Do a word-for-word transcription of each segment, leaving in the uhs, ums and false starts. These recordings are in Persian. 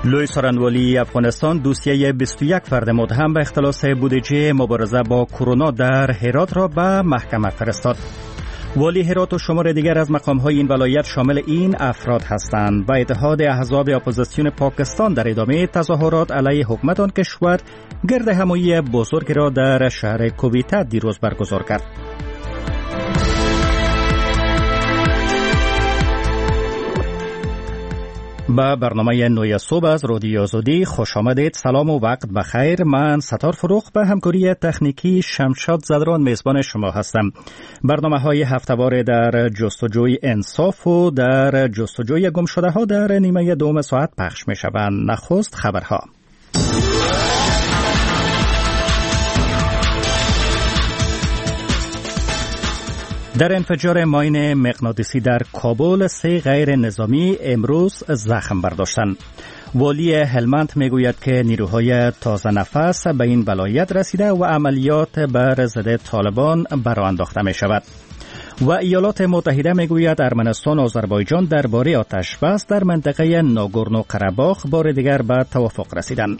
لوی سارنوالی افغانستان دوسیه بیست و یک فرد متهم به اختلاس بودجه مبارزه با کرونا در هرات را به محکمه فرستاد. والی هرات و شمار دیگر از مقام‌های این ولایت شامل این افراد هستند. و اتحاد احزاب اپوزیسیون پاکستان در ادامه تظاهرات علیه حکومت آن کشور گرد همایی بزرگ را در شهر کویتا دیروز برگزار کرد. با برنامه نوی صبح از رادیو آزادی خوش آمدید. سلام و وقت بخیر. من ستار فروخ به همکاری تکنیکی شمشاد زدران میزبان شما هستم. برنامه های هفته‌واره در جستجوی انصاف و در جستجوی گمشده ها در نیمه دوم ساعت پخش می شوند. نخست خبرها. در انفجار ماین مغناطیسی در کابل سه غیر نظامی امروز زخم برداشتند. والی هلمند میگوید که نیروهای تازه نفس به این ولایت رسیده و عملیات بر ضد طالبان برآ انداخته می شود. و ایالات متحده میگوید ارمنستان و آذربایجان درباره آتش بس در منطقه ناگورنو قره‌باخ بار دیگر به توافق رسیدند.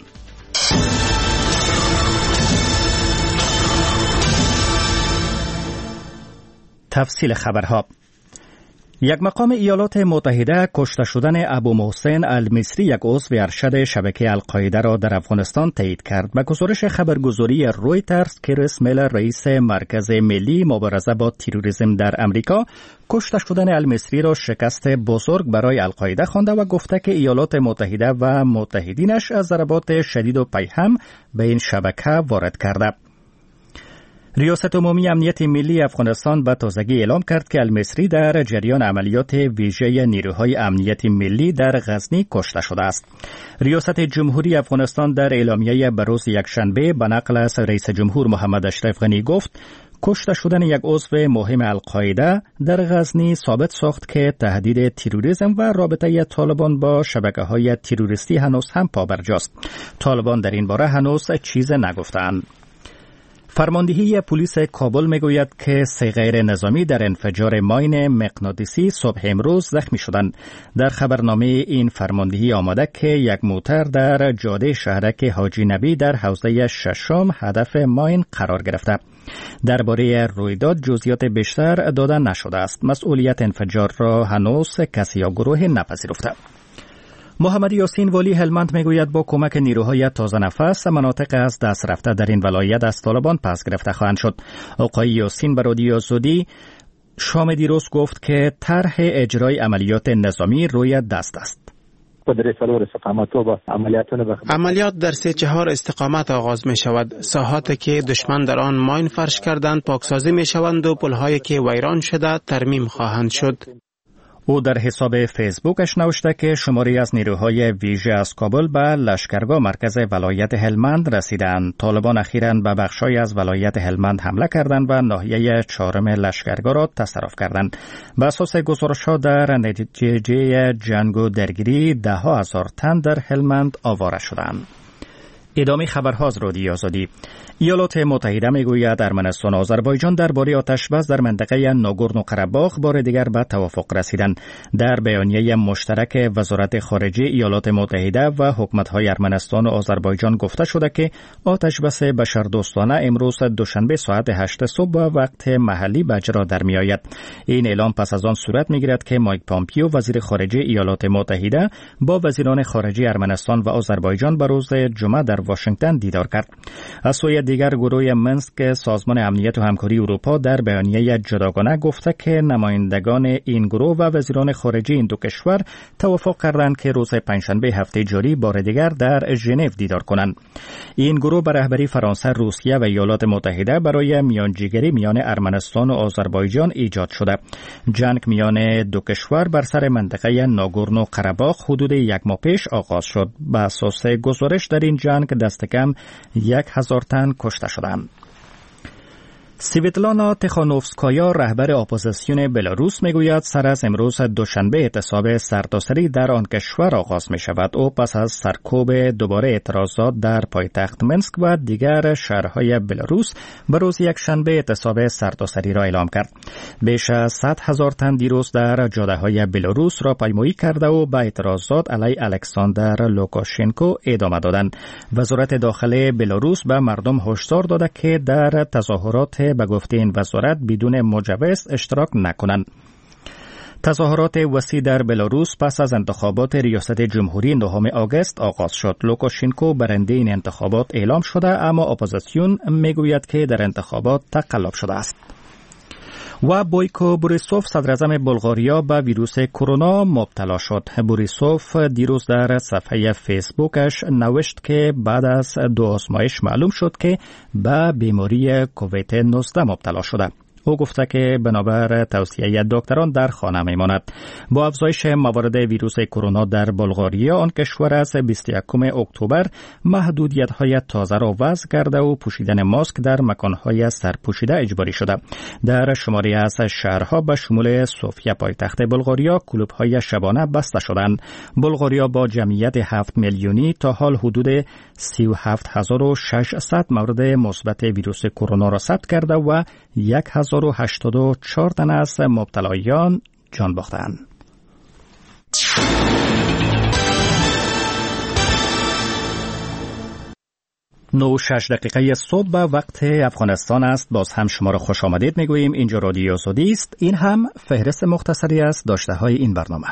تفصیل خبرها. یک مقام ایالات متحده کشته شدن ابو محسن المصری یک عضو ارشد شبکه القاعده را در افغانستان تایید کرد. به گزارش خبرگزاری رویترز، کریس میلر رئیس مرکز ملی مبارزه با تروریسم در امریکا کشته شدن المصری را شکست بزرگ برای القاعده خوانده و گفته که ایالات متحده و متحدینش از ضربات شدید و پیهم به این شبکه وارد کرده. ریاست عمومی امنیت ملی افغانستان به تازگی اعلام کرد که المصری در جریان عملیات ویژه نیروهای امنیت ملی در غزنی کشته شده است. ریاست جمهوری افغانستان در اعلامیه بروز یکشنبه به نقل از رئیس جمهور محمد اشرف غنی گفت کشته شدن یک عضو مهم القاعده در غزنی ثابت ساخت که تهدید تروریسم و رابطه طالبان با شبکه‌های تروریستی هنوز هم پابرجاست. طالبان در این باره هنوز چیز نگفتند. فرماندهی پلیس کابل میگوید که سه غیر نظامی در انفجار ماین مغناطیسی صبح امروز زخمی شدند. در خبرنامه این فرماندهی آمده که یک موتر در جاده شهرک حاجی نبی در حوزه ششم هدف ماین قرار گرفته. درباره رویداد جزئیات بیشتر داده نشده است. مسئولیت انفجار را هنوز کسی یا گروه نپذیرفته. محمد یاسین والی هلمند میگوید با کمک نیروهای تازه نفس مناطق از دست رفته در این ولایت از طالبان پس گرفته خواهند شد. آقای یاسین به رادیو آزادی شام دیروز گفت که طرح اجرای عملیات نظامی روی دست است. عملیات در سه چهار استقامت آغاز می شود. ساحاتی که دشمن در آن ماین فرش کردند پاکسازی می شوند و پل‌هایی که ویران شده ترمیم خواهند شد. او در حساب فیسبوکش نوشته که شماری از نیروهای ویژه از کابل به لشکرگاه مرکز ولایت هلمند رسیدند. طالبان اخیراً به بخشای از ولایت هلمند حمله کردند و ناحیه چهارم لشکرگاه را تصرف کردند. به اساس گزارش‌ها در نتیجه جنگ و درگیری ده ها هزار تن در هلمند آواره شدند. ادامه خبرها از رادیو آزادی. ایالات متحده میگوید ارمنستان و آذربایجان درباره آتش‌بس در منطقه ناگورنو قره‌باخ بار دیگر به توافق رسیدند. در بیانیه مشترک وزارت خارجه ایالات متحده و حکومت‌های ارمنستان و آذربایجان گفته شده که آتش‌بس بشردوستانه امروز دوشنبه ساعت هشت صبح به وقت محلی به اجرا در می‌آید. این اعلام پس از آن صورت می‌گیرد که مایک پامپیو وزیر خارجه ایالات متحده با وزیران خارجه ارمنستان و آذربایجان به روز جمعه در واشنگتن دیدار کرد. از سوی دیگر گروه منسک سازمان امنیت و همکاری اروپا در بیانیه جداگانه گفته که نمایندگان این گروه و وزیران خارجه این دو کشور توافق کردند که روز پنجشنبه هفته جاری بار دیگر در ژنو دیدار کنند. این گروه به رهبری فرانسه، روسیه و ایالات متحده برای میانجیگری میان ارمنستان و آذربایجان ایجاد شده. جنگ میان دو کشور بر سر منطقه ناگورنو قره‌باخ حدود یک ماه پیش آغاز شد. به اساس گزارش در این جنگ دست کم یک هزار تن کشته شدند. سویتلانا تخانوفسکایا رهبر اپوزیسیون بلاروس میگوید سر از امروز دوشنبه اعتصاب سرتاسری در آن کشور آغاز می شود. او پس از سرکوب دوباره اعتراضات در پایتخت منسک و دیگر شهرهای بلاروس به روز یک شنبه اعتصاب سرتاسری را اعلام کرد. بیش از صد هزار تن دیروز در جاده‌های بلاروس را پیمایی کرده و به اعتراضات علی الکساندر لوکاشنکو ادامه دادند. وزارت داخلی بلاروس به مردم هشدار داده که در تظاهرات به گفته این وزارت بدون مجوز اشتراک نکنند. تظاهرات وسیع در بلاروس پس از انتخابات ریاست جمهوری نهم آگوست آغاز شد. لوکاشنکو برنده این انتخابات اعلام شده، اما اپوزیسیون میگوید که در انتخابات تقلب شده است. و بویکو بوریسوف صدراعظم بلغاریا به ویروس کرونا مبتلا شد. بوریسوف دیروز در صفحه فیسبوکش نوشت که بعد از دو آزمایش معلوم شد که به بیماری کووید نوزده مبتلا شده. او گفته که بنابر توصیه دکتران در خانه میماند. با افزایش موارد ویروس کرونا در بلغاریا، آن کشور از بیست و یکم اکتبر محدودیت‌های تازه را وضع کرده و پوشیدن ماسک در مکان‌های سرپوشیده اجباری شده. در شماری از شهرها به شمول سوفیا پایتخت بلغاریا کلوب‌های شبانه بسته شدند. بلغاریا با جمعیت هفت میلیونی تا حال حدود سی و هفت هزار و ششصد مورد مثبت ویروس کرونا را ثبت کرده و هزار و هشتاد و چهار تن از مبتلایان جان باختند. نو شش دقیقه صبح به وقت افغانستان است. باز هم شما را خوش آمدید میگوییم. اینجا رادیو آزادی است. این هم فهرست مختصری از داشته های این برنامه.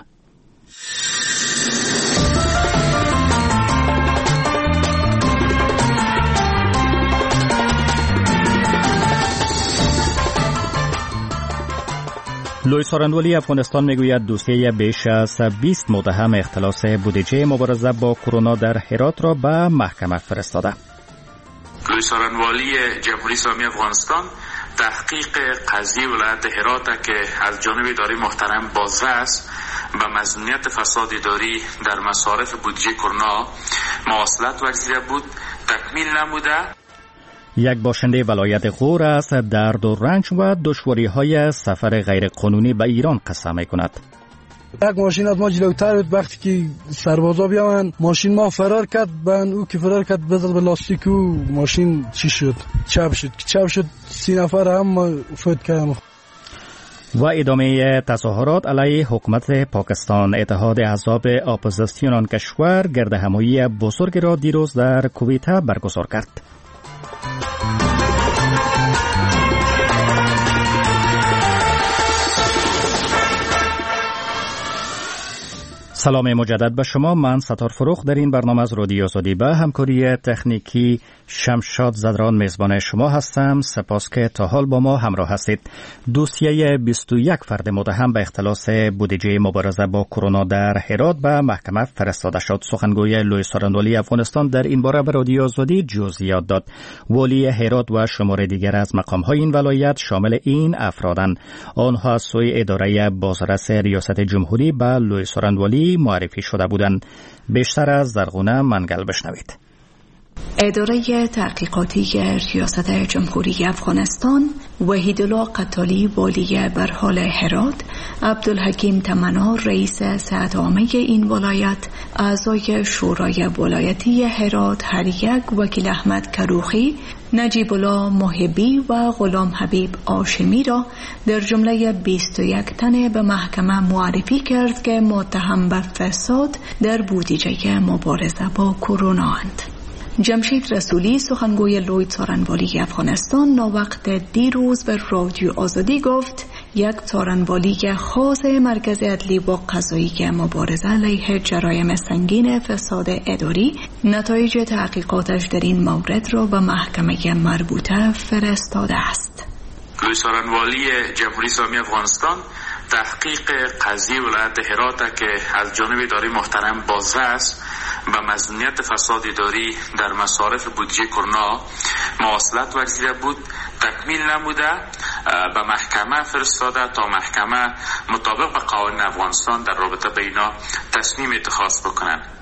لوی سارندولی افغانستان میگوید دوسیه بیش از بیست متهم اختلاس بودجه مبارزه با کرونا در هرات را به محکمه فرستاده. لوی سارندولی جمهوری اسلامی افغانستان تحقیق قضیه ولایت هرات که از جانب اداره محترم بازرس به مظنونیت فساد اداری در مصارف بودجه کرونا مواصلت ورزیده بود تکمیل نموده. یک باشنده ولایت غور است درد و رنج و دشواری‌های سفر غیرقانونی به ایران قصه می‌کند. یک ماشین از ما جلوتر بود، وقتی که سربازا بیان ماشین ما فرار کرد، بن او که فرار کرد بزد به لاستیک و ماشین چی شد؟ چپ شد. چپ شد سی نفر هم فوت کردن. و ادامه تظاهرات علیه حکومت پاکستان. اتحاد احزاب اپوزیسیون آن کشور گردهمایی بزرگ را دیروز در کویت برگزار کرد. سلام مجدد به شما. من ستار فروخ در این برنامه از رادیو آزادی به همکاری تکنیکی شمشاد زدران میزبان شما هستم. سپاس که تا حال با ما همراه هستید. دوسیه بیست و یک فرد متهم به اختلاس بودجه مبارزه با کرونا در هرات به محکمه فرستاده شد. سخنگوی لوی سارندولی افغانستان در این باره به رادیو آزادی جزئیات داد. والی هرات و شمار دیگر از مقام‌های این ولایت شامل این افرادند. آنها از سوی اداره بازرس ریاست جمهوری به لوی سارندولی معرفی شده بودند. بیشتر از زرغونه منگل بشنوید. اداره تحقیقاتی ریاست جمهوری افغانستان، وحیدالله قتالی والی برحال هرات، عبدالحکیم تمنا رئیس صحت عامه این ولایت، اعضای شورای ولایتی هرات هر یک، وکیل احمد کروخی، نجیب الله محبی و غلام حبیب آشمی را در جمله بیست و یک تن به محکمه معرفی کرد که متهم به فساد در بودجه مبارزه با کرونا اند. جمشید رسولی سخنگوی لوی سارندولی افغانستان ناوقت دیروز به رادیو آزادی گفت یک سارندولی خاص مرکز عدلی و قضایی مبارزه علیه جرایم سنگین فساد اداری نتایج تحقیقاتش در این مورد را به محکمه مربوطه فرستاده است. لوی سارندولی جمهوری اسلامی افغانستان تحقیق قضیه ولایت هرات که از جانب اداره محترم بازرس به مظنونیت فساد اداری در مصارف بودجه کرونا مواصلت ورزیده بود تکمیل نموده به محکمه فرستاده تا محکمه مطابق به قوانین افغانستان در رابطه با اینا تصمیم اتخاذ بکنند.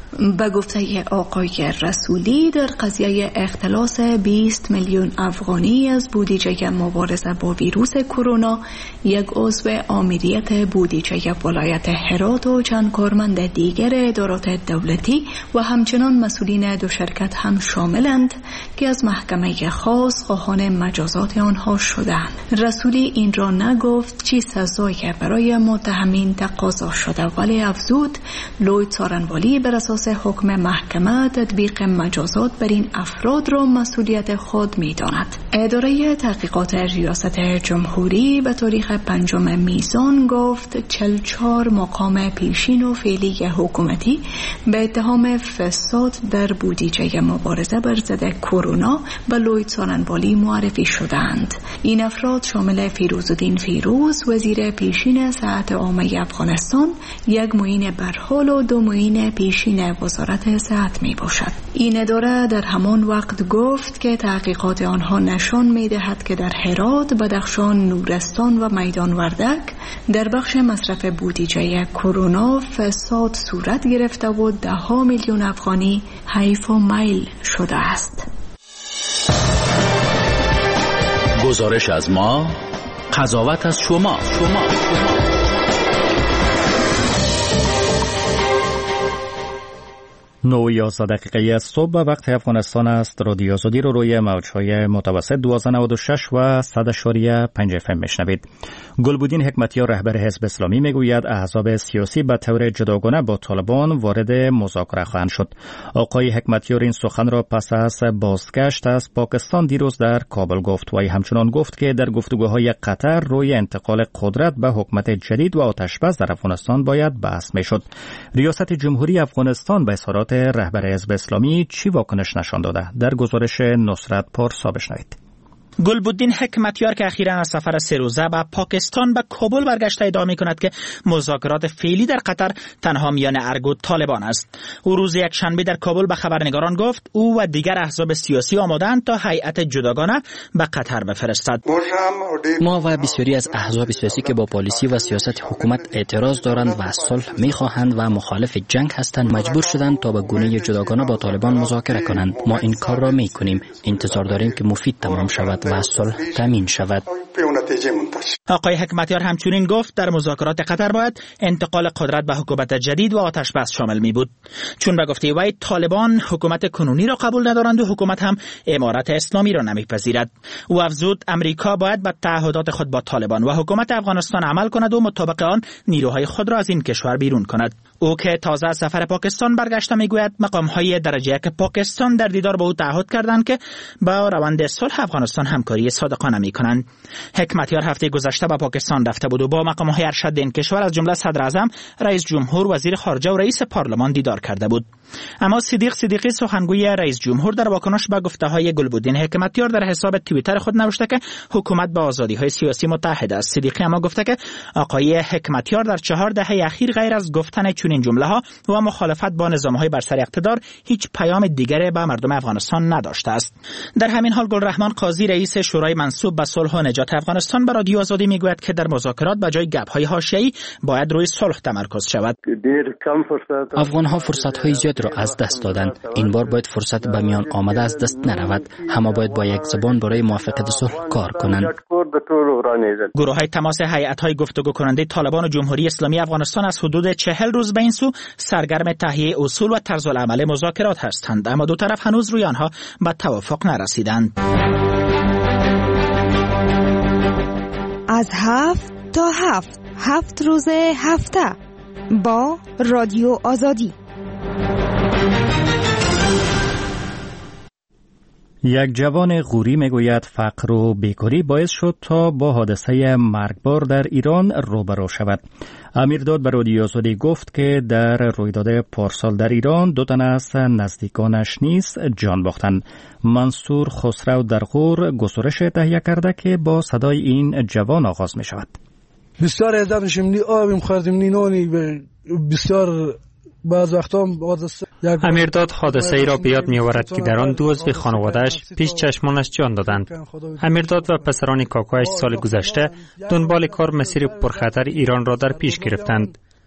به گفته آقای رسولی در قضیه اختلاس بیست میلیون افغانی از بودجه مبارزه با ویروس کرونا، یک عضو آمریت بودجه ولایت هرات و چند کارمند دیگر ادارات دولتی و همچنان مسئولین دو شرکت هم شاملند که از محکمه خاص خواهان مجازات آنها شدند. رسولی این را نگفت چی سزایی برای متهمین تقاضا شده، ولی افزود لوید سارنوالی بر اساس حکم محکمه تطبیق مجازات بر این افراد را مسئولیت خود می داند. اداره تحقیقات ریاست جمهوری به تاریخ پنجم میزان گفت چهل و چهار مقام پیشین و فعلی حکومتی به اتهام فساد در بودجه مبارزه بر ضد کرونا به لوید سارنوالی معرفی شدند. این افراد شامل فیروزالدین فیروز وزیر پیشین صحت عامه افغانستان، یک معین برحال و دو معین پیشین وزارت صحت می باشد. این اداره در همان وقت گفت که تحقیقات آنها نشان می دهد که در هرات، بدخشان، نورستان و میدان وردک در بخش مصرف بودجه کرونا فساد صورت گرفته و ده ها میلیون افغانی حیف و میل شده است. گزارش از ما، قضاوت از شما. شما. نو و یازده دقیقه از صبح وقت افغانستان است. رادیو آزادی رو روی موج‌های متوسط دویست و نود و شش و صد و پنج اف ام میشنوید. گلبودین حکمتیار رهبر حزب اسلامی میگوید احزاب سیاسی به طور جداگانه با طالبان وارد مذاکره خواهند شد. آقای حکمتیار این سخن را پس از بازگشت از پاکستان دیروز در کابل گفت و همچنان گفت که در گفتگوهای قطر روی انتقال قدرت به حکومت جدید و آتشبس در افغانستان باید بحث میشد. ریاست جمهوری افغانستان به اظهارات رهبر حزب اسلامی چی واکنش نشان داده؟ در گزارش نصرت پارسا بشنوید. گلبودین حکمتیار که اخیراً از سفر سه روزه به پاکستان به کابل برگشته ادعا می‌کند که مذاکرات فعلی در قطر تنها میان ارگ و طالبان است. او روز یکشنبه در کابل به خبرنگاران گفت او و دیگر احزاب سیاسی آماده‌اند تا هیئت جداگانه به قطر بفرستد. ما و بسیاری از احزاب سیاسی که با پالیسی و سیاست حکومت اعتراض دارند و صلح می‌خواهند و مخالف جنگ هستند مجبور شدند تا به گونه جداگانه با طالبان مذاکره کنند. ما این کار را می‌کنیم. انتظار داریم که مفید تمام شود و صلح تامین شود. آقای حکمتیار همچنین گفت در مذاکرات قطر باید انتقال قدرت به حکومت جدید و آتشبس شامل می بود، چون به گفته وی طالبان حکومت کنونی را قبول ندارند و حکومت هم امارت اسلامی را نمیپذیرد. او افزود امریکا باید به تعهدات خود با طالبان و حکومت افغانستان عمل کند و مطابق آن نیروهای خود را از این کشور بیرون کند. او که تازه از سفر پاکستان برگشته میگوید مقام‌های درجه یک پاکستان در دیدار با او تعهد کردند که با روند صلح افغانستان همکاری صادقانه می‌کنند. حکمتیار هفته گذشته به پاکستان رفته بود و با مقام‌های ارشد این کشور از جمله صدر اعظم، رئیس جمهور، وزیر خارجه و رئیس پارلمان دیدار کرده بود. اما صدیق صدیقی سخنگوی رئیس جمهور در واکنش به گفته‌های گلبودین حکمتیار در حساب توییتر خود نوشته که حکومت با آزادی‌های سیاسی متحد است. صدیقی اما گفته که آقای حکمتیار در چهار دهه اخیر غیر از گفتن چنین جمله‌ها و مخالفت با نظام‌های بر سر اقتدار هیچ پیام دیگری به مردم افغانستان نداشته است. در همین حال گلرحمان قاضی رئیس شورای منصوب به صلح و نجات افغانستان به رادیو آزادی میگوید که در مذاکرات به جای گپ‌های حاشیه‌ای باید روی صلح تمرکز شود. افغان‌ها فرصت‌های زیاد را از دست دادند. این بار باید فرصت به میان آمده از دست نرود. همه باید با یک زبان برای موافقت صلح کار کنند. گروه‌های تماس هیئت‌های گفتگو کننده طالبان و جمهوری اسلامی افغانستان از حدود چهل روز به این سو سرگرم تهیه اصول و طرزالعمل مذاکرات هستند، اما دو طرف هنوز روی آنها به توافق نرسیدند. از هفت تا هفت هفت روز هفته با رادیو آزادی. یک جوان غوری میگوید فقر و بیکاری باعث شد تا با حادثه مرگبار در ایران روبرو شود. امیرداد به رادیو آزادی گفت که در رویداد پارسال در ایران دو تن از نزدیکانش نیز جان باختند. منصور خسرو در غور گزارش تهیه کرده که با صدای این جوان آغاز می شود. بسیار عزت میشیم، نی آبیم خوردیم نی نانی، بسیار بعض وقتا امیرداد حادثه ای را به یاد می‌آورد که در آن دو عضو خانواده‌اش پیش چشمانش جان دادند. امیرداد و پسران کاکایش سال گذشته دنبال کار مسیر پرخطر ایران را در پیش گرفتند.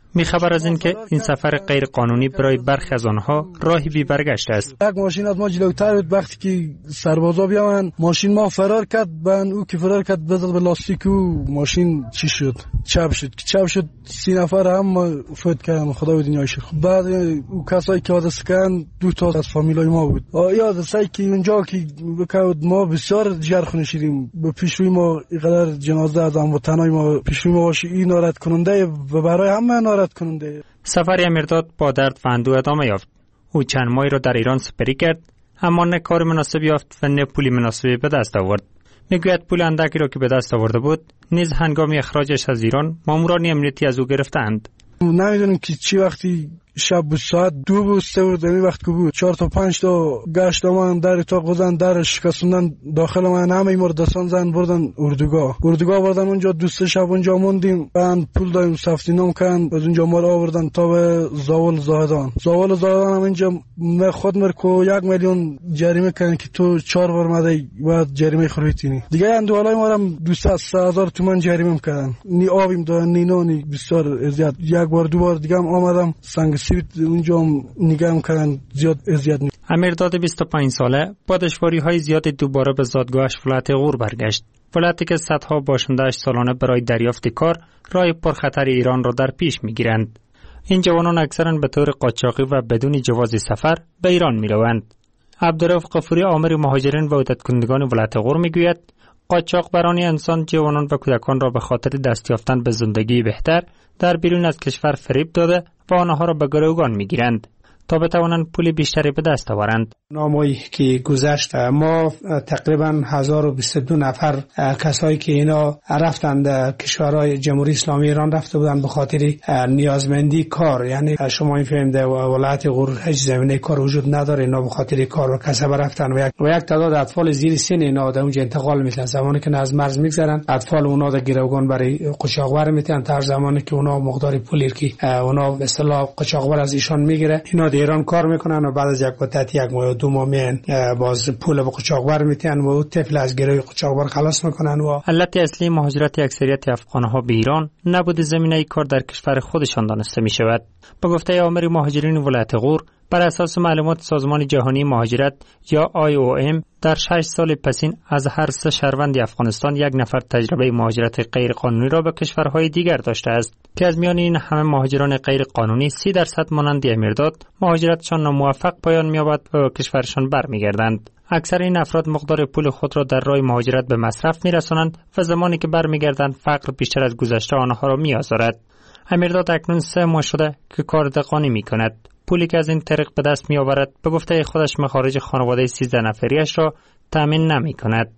میخبر از این که این سفر غیر قانونی برای برخی از آنها راهی بی برگشت است. یک ماشین از ما جلوتر بود، وقتی که سربازا بیان ماشین ما فرار کرد، بن او که فرار کرد بزد به لاستیک و ماشین چی شد؟ چپ شد. چپ شد سی نفر هم فوت کردن، خدا و دنیای شد. بعد او کسایی که حادثه کردن دو تا از فامیلای ما بود. یادسایی که اونجا که بکود ما بسیار جرخونه شدیم، به پیشروی ما اینقدر جنازه از هموطنای ما پیشروی ما باشه، این ناراحت کننده و برای همه ناراحت کننده. سفر امیرداد با درد و اندوه ادامه یافت. او چند ماهی را در ایران سپری کرد، اما نه کار مناسب یافت و نه پولی مناسبی به دست آورد. میگوید پول اندکی را که به دست آورده بود نیز هنگام اخراجش از ایران ماموران امنیتی از او گرفتند. نمیدونم که چی وقتی شب بود، ساعت دو بود سه بود، دمی وقت که بود چهار تا پنج تا گشت آمدن در اتاق بزن، در شکستندن داخل من، همه مردستان زن بردن اردوگاه اردوگاه بردن اونجا دو سه شب اونجا موندیم. بعد پول دادیم سفتی نام کردن، از اونجا ما رو آوردن تا به زاول زاهدان. زاول زاهدان هم اینجا خود مرکو یک میلیون جریمه کردن که تو چهار بار مده بعد جریمه خریدینی دیگه. اندوالای ما هم دویست هزار تومان جریمه کردن، نی آبیم دادن نی نانی، بسیار اذیت. یک بار دو بار دیگه هم آمدم سنگ سیبیت اونجا نگاه کردن، زیاد اذیت. امیرداد بیست و پنج ساله با دشواری‌های زیاد دوباره به زادگاهش ولایت غور برگشت. ولایتی که صدها باشنده‌اش سالانه برای دریافت کار راه پرخطر ایران را در پیش می‌گیرند. این جوانان اکثرا به طور قاچاقی و بدون جواز سفر به ایران می‌روند. عبدالرؤف غفوری آمر مهاجرین و عودت کنندگان ولایت غور می‌گوید قاچاق برانی انسان جوانان و کودکان را به خاطر دست یافتن به زندگی بهتر در بیرون از کشور فریب داده و آنها را به گروگان می‌گیرند تا بتوانند پول بیشتری به دست آورند. نامه‌ای که گذشت ما تقریبا هزار و بیست و دو نفر کسایی که اینا رفتند کشورهای جمهوری اسلامی ایران رفته بودند به خاطر نیازمندی کار، یعنی شما این فهمید ولایت غور هیچ زمینه کار وجود نداره، اینا به خاطر کار و کسب رفتن و یک و یک تعداد اطفال زیر سن اینا در اونجا انتقال می‌کنن. زمانی که از مرز می‌گذرن اطفال اونا در گروگان برای قاچاقبر میتونن، تا زمانی که اونا مقدار پولی که اونا به اصطلاح قاچاقبر از ایشان میگیره، اینا در ایران کار میکنن و بعد از یک مدت یک ماه دو ماه میان باز پول به قاچاقبر میتن و طفل از گروه قاچاقبر خلاص میکنن. و علت اصلی مهاجرت اکثریت افغانها به ایران نبود زمینه کار در کشور خودشان دانسته می شود. به گفته آمر مهاجرین ولایت غور، بر اساس معلومات سازمان جهانی مهاجرت یا آی او ام در شش سال پسین از هر سه شهروند افغانستان یک نفر تجربه مهاجرت غیر قانونی را به کشورهای دیگر داشته است که از میان این همه مهاجران غیر قانونی سی درصد مانند امیرداد مهاجرتشان ناموفق پایان می‌یابد و کشورشان برمیگردند. اکثر این افراد مقدار پول خود را در راه مهاجرت به مصرف می‌رسانند و زمانی که برمیگردند فقر بیشتر از گذشته آنها را می‌آزارد. امیرداد اکنون سه ماه شده که کار دهقانی می‌کند. پولی که از این طریق به دست می آورد به گفته خودش مخارج خانواده سیزده نفریش را تامین نمی کند.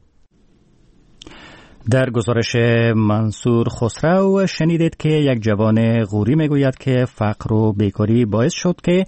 در گزارش منصور خسرو شنیدید که یک جوان غوری می گوید که فقر و بیکاری باعث شد که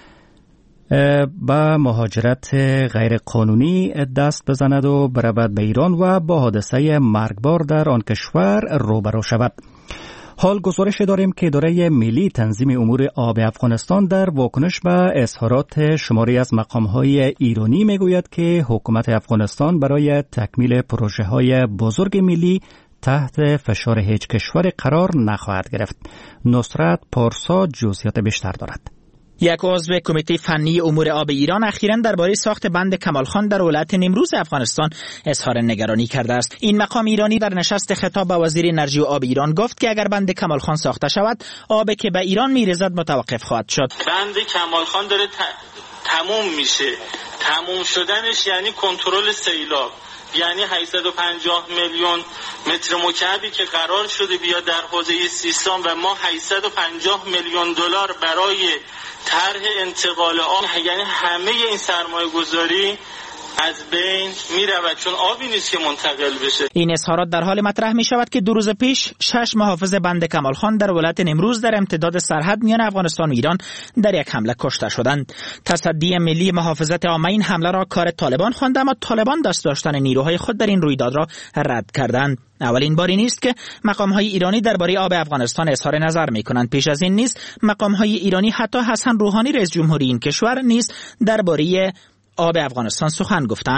با مهاجرت غیر قانونی دست بزند و برود به ایران و با حادثه مرگبار در آن کشور روبرو شود. حال گزارش داریم که اداره ملی تنظیم امور آب افغانستان در واکنش به اظهارات شماری از مقام‌های ایرانی میگوید که حکومت افغانستان برای تکمیل پروژه‌های بزرگ ملی تحت فشار هیچ کشور قرار نخواهد گرفت. نصرت پارسا جزئیات بیشتر دارد. یک عضو کمیته فنی امور آب ایران اخیراً درباره ساخت بند کمالخان در ولایت نیمروز افغانستان اظهار نگرانی کرده است. این مقام ایرانی در نشست خطاب به وزیر انرژی و آب ایران گفت که اگر بند کمالخان ساخته شود، آبی که به ایران می‌ریزد متوقف خواهد شد. بند کمالخان داره ت... تموم میشه. تموم شدنش یعنی کنترل سیلاب، یعنی هشتصد و پنجاه میلیون متر مکعبی که قرار شده بیاد در حوزه سیستان و ما هشتصد و پنجاه میلیون دلار برای طرح انتقال آب، یعنی همه این سرمایه گذاری از بین می رود، چون آبی نیست که منتقل بشه. این اظهارات در حال مطرح می شود که دو روز پیش شش محافظ بند کمالخان در ولایت نیمروز در امتداد سرحد میان افغانستان و ایران در یک حمله کشته شدند. تصدی ملی محافظت عامه این حمله را کار طالبان خوانده، اما طالبان دست داشتن نیروهای خود در این رویداد را رد کردند. اولین باری نیست که مقام‌های ایرانی درباره آب افغانستان اظهار نظر می‌کنند. پیش از این نیز مقام‌های ایرانی حتی حسن روحانی رئیس جمهوری این کشور نیز درباره آب افغانستان سخن گفتند.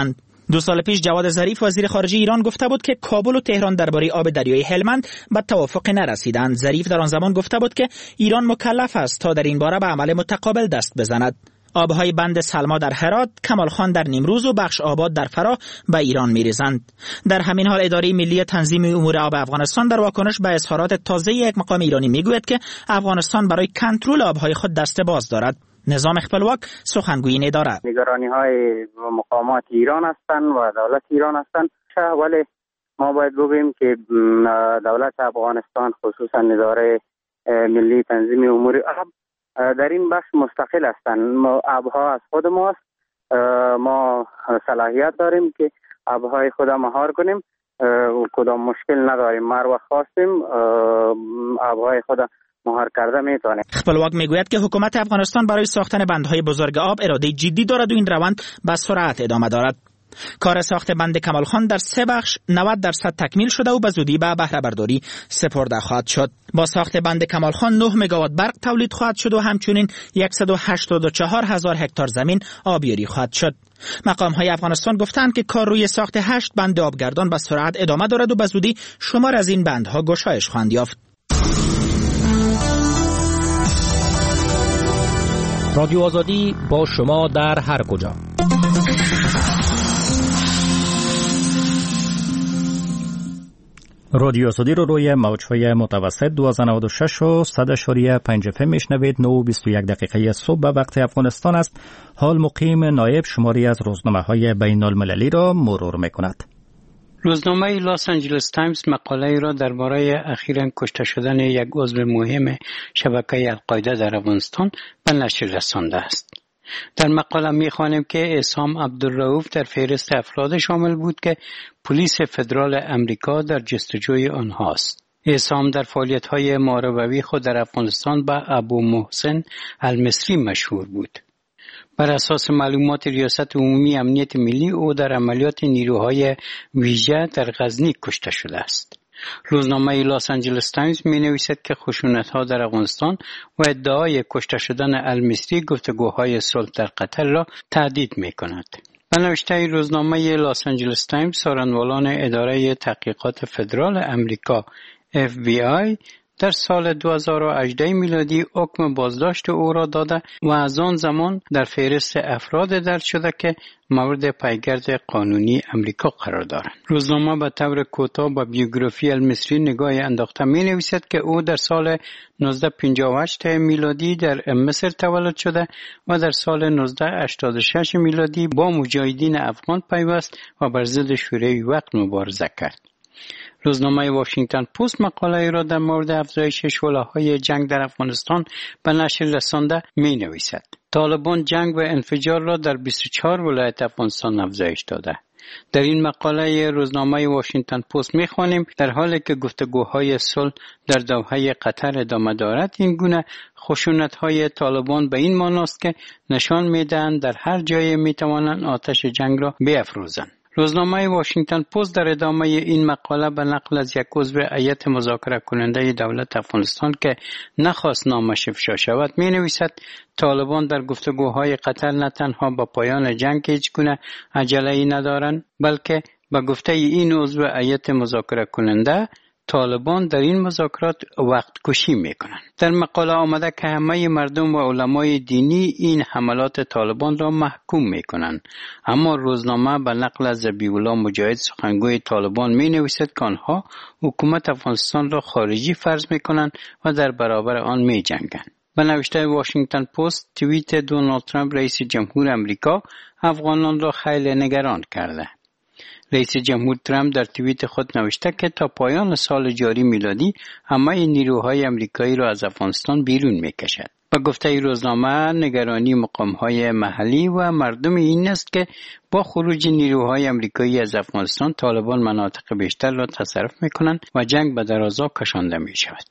دو سال پیش جواد ظریف وزیر خارجه ایران گفته بود که کابل و تهران درباره آب دریای هلمند به توافق نرسیدند. ظریف در آن زمان گفته بود که ایران مکلف است تا در این باره به عمل متقابل دست بزند. آبهای بند سلما در هرات، کمال خان در نیمروز و بخش آباد در فرا به ایران می‌ریزند. در همین حال اداره ملی تنظیم امور آب افغانستان در واکنش به اظهارات تازه یک مقام ایرانی میگوید که افغانستان برای کنترل آبهای خود دست باز دارد. نظام خپلواک سخنگوی این اداره: نگرانی‌های مقامات ایران هستند و دولت ایران هستند، ولی ما باید بگوییم که دولت افغانستان خصوصا اداره ملی تنظیم امور آب در این بخش مستقل هستند. آبها از خود ماست، ما صلاحیت داریم که آبهای خود مهار کنیم، کدام مشکل نداریم. ما رو خواستیم آبهای خود مهار کرده میتونه. خپلواک میگوید که حکومت افغانستان برای ساختن بندهای بزرگ آب اراده جدی دارد و این روند به سرعت ادامه دارد. کار ساخت بند کمال خان در سه بخش نود درصد تکمیل شده و به زودی به بهره برداری سپرده خواهد شد. با ساخت بند کمال خان نه مگاوات برق تولید خواهد شد و همچنین صد و هشتاد و چهار هزار هکتار زمین آبیاری خواهد شد. مقام های افغانستان گفتند که کار روی ساخت هشت بند آبگردان به سرعت ادامه دارد و به زودی شمار از این بندها گشایش خواهند یافت. رادیو آزادی با شما در هر کجا. رادیو آزادی رو روی موج‌های متوسط دویست و نود و شش و صد اشاری پنج اف ام میشنوید. نه و بیست و یک دقیقه صبح به وقت افغانستان است. حال مقیم نایب شماری از روزنامه‌های بین المللی را مرور می‌کند. روزنامه لاس آنجلس تایمز مقاله را درباره اخیراً کشته شدن یک عضو مهم شبکه القاعده در افغانستان به نشر رسانده است. در مقاله می‌خوانیم که عصام عبدالرؤوف در فهرست افراد شامل بود که پلیس فدرال امریکا در جستجوی آنهاست. عصام در فعالیت‌های ماروایی خود در افغانستان به ابو محسن المصری مشهور بود. بر اساس معلومات ریاست عمومی امنیت ملی او در عملیات نیروهای ویژه در غزنی کشته شده است. روزنامه لاس آنجلس تایمز می نویسد که خشونت‌ها در افغانستان و ادعای کشته شدن المصری گفتگوهای صلح در قطر را تهدید می کند. به نوشته روزنامه لاس آنجلس تایمز، سارنوالان اداره تحقیقات فدرال امریکا اف بی آی در سال دو هزار و هجده میلادی حکم بازداشت او را داده و از آن زمان در فهرست افراد درج شده که مورد پیگرد قانونی امریکا قرار دارند. روزنامه به طور کوتاه به بیوگرافی المصری نگاه انداخته می نویسد که او در سال نوزده پنجاه و هشت میلادی در مصر تولد شده و در سال نوزده هشتاد و شش میلادی با مجاهدین افغان پیوست و بر ضد شوروی وقت مبارزه کرد. روزنامه واشنگتن پست مقاله را در مورد افزایش شعله‌های جنگ در افغانستان به نشر رسانده می نویسد. طالبان جنگ و انفجار را در بیست و چهار ولایت افغانستان افزایش داده. در این مقاله روزنامه واشنگتن پست می خوانیم در حالی که گفتگوهای صلح در دوحه قطر ادامه دارد، این گونه خشونت‌های طالبان به این معناست که نشان می‌دهند در هر جای می‌توانند آتش جنگ را بیافروزند. روزنامه واشنگتن پست در ادامه این مقاله به نقل از یک عضو هیئت مذاکره کننده دولت افغانستان که نخواست نامش افشا شود می نویسد طالبان در گفتگوهای قطر نه تنها با پایان جنگ هیچ گونه عجله‌ای ندارند، بلکه به گفته این عضو هیئت مذاکره کننده طالبان در این مذاکرات وقت کشی میکنند. در مقاله آمده که همه مردم و علمای دینی این حملات طالبان را محکوم میکنند، اما روزنامه به نقل از ذبیح‌الله مجاهد سخنگوی طالبان می نویسد که آنها حکومت افغانستان را خارجی فرض میکنند و در برابر آن می جنگند. به نوشته واشنگتن پست، توییت دونالد ترامپ رئیس جمهور امریکا افغانان را خیلی نگران کرده. رئیس جمهور ترامپ در توییت خود نوشته که تا پایان سال جاری میلادی همه نیروهای امریکایی را از افغانستان بیرون میکشد. با گفته روزنامه، نگرانی مقام‌های محلی و مردم این است که با خروج نیروهای امریکایی از افغانستان طالبان مناطق بیشتر را تصرف میکنند و جنگ به درازا کشانده میشود.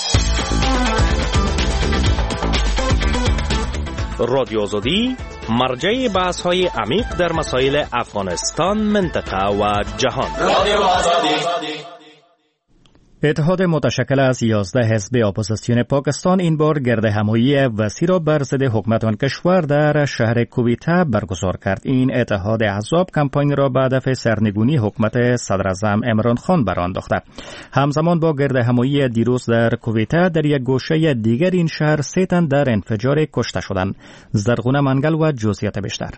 رادیو آزادی مرجع بحث‌های عمیق در مسائل افغانستان، منطقه و جهان. رادیو آزادی. اتحاد متشکل از یازده حزب اپوزیسیون پاکستان این بار گرد همایی وسیع را بر ضد حکومت آن کشور در شهر کویتا برگزار کرد. این اتحاد احزاب کمپاین را به هدف سرنگونی حکومت صدراعظم عمران خان برانداخته. همزمان با گرد همایی دیروز در کویتا در یک گوشه دیگر این شهر سه تن در انفجار کشته شدند. زرغونه منگل و جزئیات بیشتر.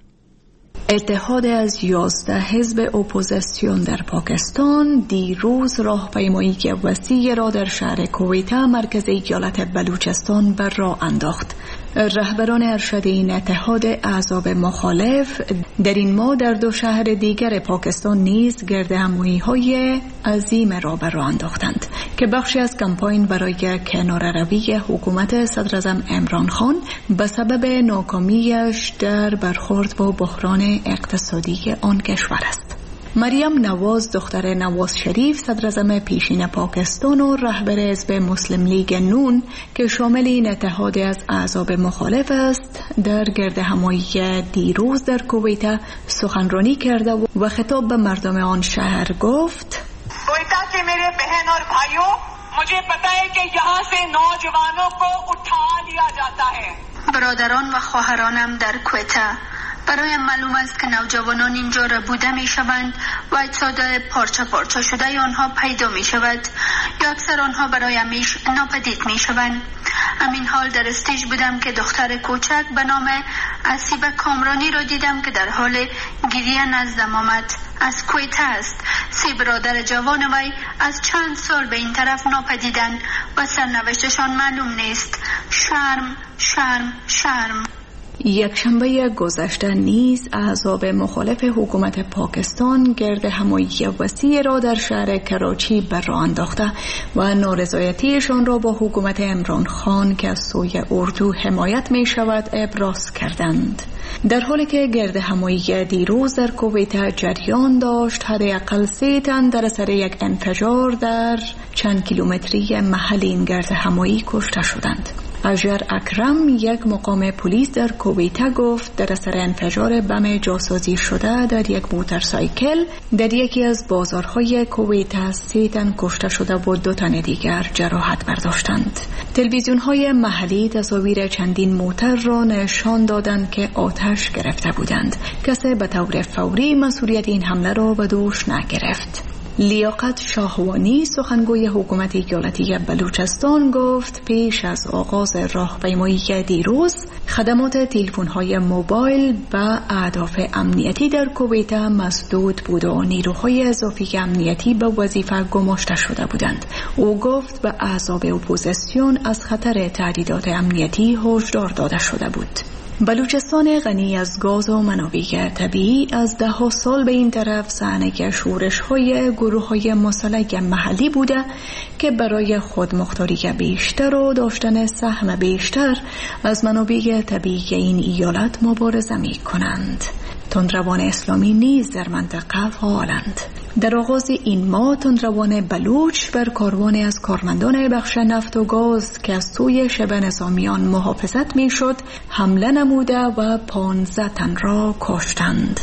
اتحاد از یازده حزب اپوزیسیون در پاکستان دیروز راهپیمایی وسیع را در شهر کویتا مرکز ایالت بلوچستان بر راه انداخت. رهبران ارشد این اتحاد احزاب مخالف در این ماه در دو شهر دیگر پاکستان نیز گرد همایی‌های عظیم را بر راه انداختند که بخشی از کمپاین برای کناره‌روی حکومت صدراعظم عمران خان به سبب ناکامیش در برخورد با بحران اقتصادی آن کشور است. مریم نواز دختر نواز شریف صدراعظم پیشین پاکستان و رهبر حزب مسلم لیگ نون که شامل این اتحاد از احزاب مخالف است در گرد همایی دیروز در کویتا سخنرانی کرده و خطاب به مردم آن شهر گفت: کویتا के मेरे बहन और भाइयों मुझे पता है कि यहाँ से नौजवानों को उठा लिया जाता है. برادران و خواهرانم در کویتا، برایم معلوم است که نوجوانان اینجا را بوده می شوند و اجساد پارچه پارچه شده آنها پیدا می شود یا اکثر آنها برای همیشه ناپدید می شوند. همین حال در استیج بودم که دختر کوچک به نام اسیب کامرانی را دیدم که در حال گریه نزدم آمد. از کویتا است. سه برادر جوان وی از چند سال به این طرف ناپدیدن و سرنوشتشان معلوم نیست. شرم شرم شرم. یک شنبه گذشته نیز احزاب مخالف حکومت پاکستان گرد همایی وسیع را در شهر کراچی بر راه انداخته و نارضایتیشان را با حکومت عمران خان که از سوی اردو حمایت می شود ابراز کردند. در حالی که گرد همایی دیروز در کویتا جریان داشت، حداقل سه تن در اثر یک انفجار در چند کیلومتری محل این گرد همایی کشته شدند. اجر اکرم یک مقام پلیس در کویتا گفت در اثر انفجار بم جاسازی شده در یک موتورسایکل در یکی از بازارهای کویتا سه تن کشته شده و دو تن دیگر جراحت برداشتند. تلویزیون‌های محلی تصاویر چندین موتور را نشان دادند که آتش گرفته بودند. کسی به طور فوری مسئولیت این حمله را به دوش نگرفت. لیاقت شاهوانی سخنگوی حکومت ایالتی بلوچستان گفت پیش از آغاز راهپیمایی دیروز خدمات تلفن‌های موبایل به اهداف امنیتی در کویتا مسدود بود و نیروهای اضافی امنیتی به وظیفه گماشته شده بودند. او گفت به احزاب اپوزیسیون از خطر تهدیدات امنیتی هشدار داده شده بود. بلوچستان غنی از گاز و منابع طبیعی از ده ها سال به این طرف صحنه شورش‌های گروه‌های مسلح محلی بوده که برای خودمختاری بیشتر و داشتن سهم بیشتر از منابع طبیعی این ایالت مبارزه می‌کنند. تندروان اسلامی نیز در منطقه فعالند. در آغاز این ماه تندروان بلوچ بر کاروانی از کارمندان بخش نفت و گاز که از سوی شبه نظامیان محافظت میشد حمله نموده و پانزده تن را کشتند.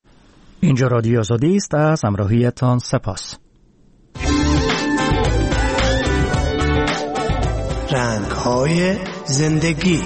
اینجا رادیو آزادی است. از همراهیتان سپاس. رنگ‌های زندگی.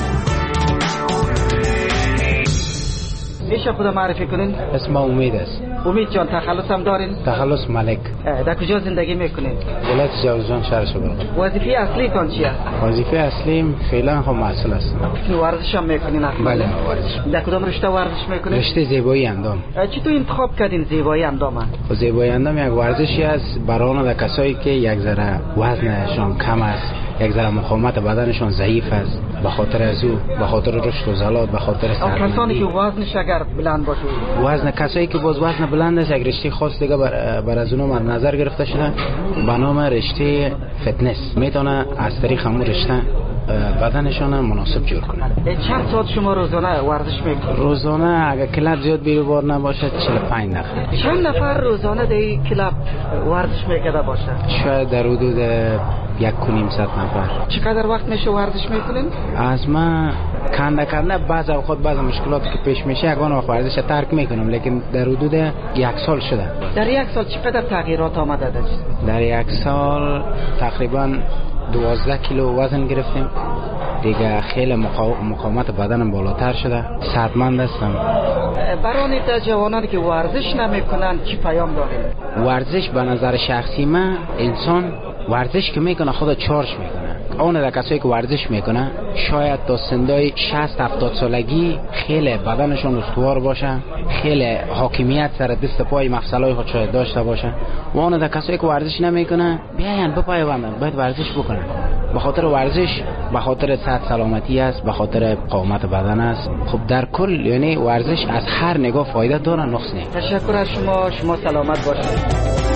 میشه خدا معرفی کنین؟ اسم امید است. امید جان تخلص هم دارین؟ تخلص ملک. در کجا زندگی میکنین؟ ولایت جوزجان شهر شبرغان. وظیفه اصلی تان چیه؟ وظیفه اصلیم فعلا هم مسئول است. ورزش هم میکنین اصلا؟ بله ورزش. در کدام رشته ورزش میکنین؟ رشته زیبایی اندام. چطور انتخاب کردین زیبایی اندام؟ زیبایی اندام یک ورزشی است برای اون کسایی که یک ذره وزنشان کم است، یک ذره مقاومت بدنشان ضعیف است، به خاطر از او، به خاطر رشد و زلات، به خاطر سرمندی. کسانی که وزنش اگر بلند باشه، وزن کسایی که باز وزن بلند است، یک رشته خاص دیگه بر, بر از اونها مد نظر گرفته شده به نام رشته فتنس. میتونه از طریق همون رشته بدنشان مناسب جور کنه. چند ساعت شما روزانه ورزش میکنید؟ روزانه اگر کلاب زیاد بیروبار نباشه چهل و پنج دقیقه. چند نفر روزانه در این کلاب ورزش میکرده باشه؟ شاید در حدود یک کنیم ست نفر. چقدر وقت میشه ورزش میکنین؟ از ما کنده کنده بعض اوقات بعض مشکلاتی که پیش میشه یگان وقت ورزش ترک میکنم، لیکن در حدود یک سال شده. در یک سال چقدر تغییرات آمده در جسم؟ در یک سال تقریبا دوازده کیلو وزن گرفتیم دیگه. خیلی مقاومت بدنم بالاتر شده. صحتمند هستم. برای تا جوانانی که ورزش نمیکنن چی پیام داره؟ ورزش به نظر شخصی من انسان ورزش که میکنه خود چارج میکنه. اون در کسایی که ورزش میکنه شاید تا سندای شصت هفتاد سالگی خیلی بدنشون استوار باشه، خیلی حاکمیت سر دست پای مفصلای خود شاید داشته باشه. و اون در کسایی که ورزش نمیکنه بیاین بپایوندن، باید ورزش بکنن. به خاطر ورزش به خاطر صحت سلامتی است، به خاطر قامت بدن است. خب در کل یعنی ورزش از هر نگاه فایده داره، نقص نیست. تشکر از شما، شما سلامت باشید.